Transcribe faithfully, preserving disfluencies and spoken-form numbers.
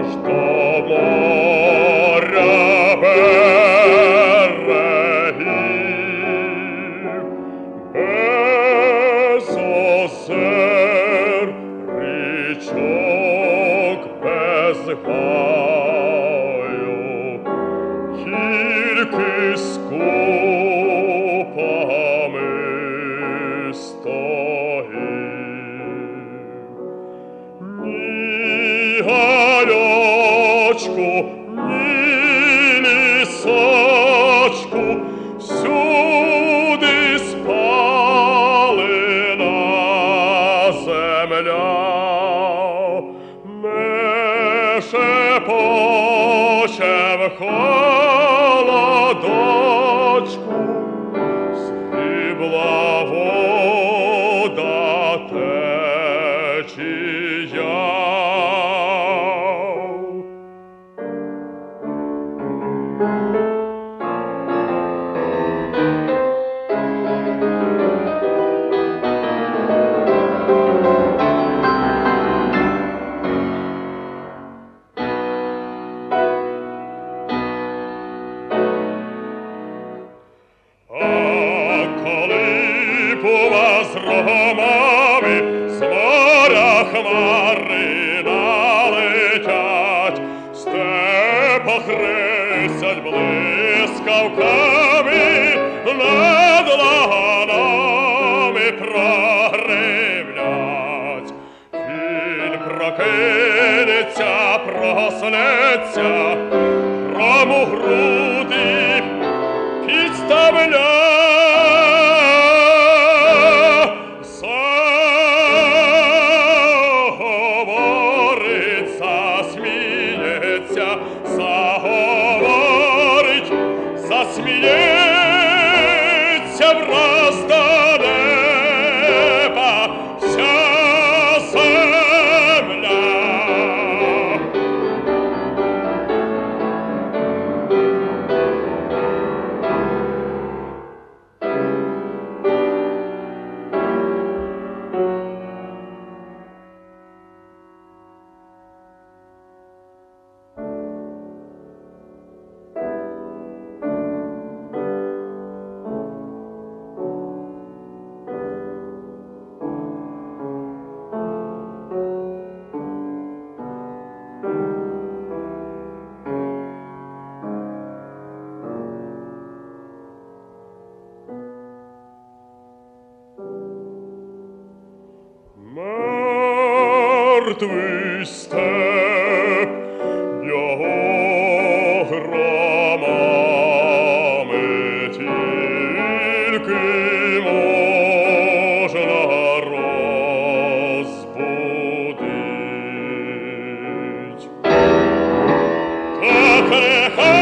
аж до моря берегів, без озер, річок, без гаю, тільки скупами стогів. Ні галячку, ні лісочку, всюди спалена земля. Не шепоче в холодочку, згибла вода течія. З рогомами з моря хмари налетять, степах рисять блискавками, над лаганами прогримлять. Він прокинеться, проснеться, грому груди підставляє. Заговорить, засміється враз до неба вся земля. Мертвий степ, його громами тільки можна розбудить. Так нехай